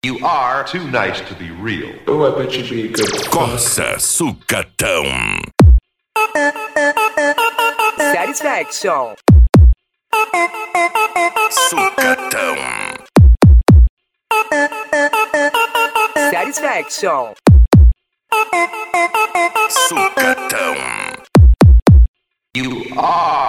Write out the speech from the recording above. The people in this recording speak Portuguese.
You are too nice to be real. Oh, I bet you'd be a good Coça Sucatão. Satisfaction. Sucatão. Satisfaction. Sucatão. You are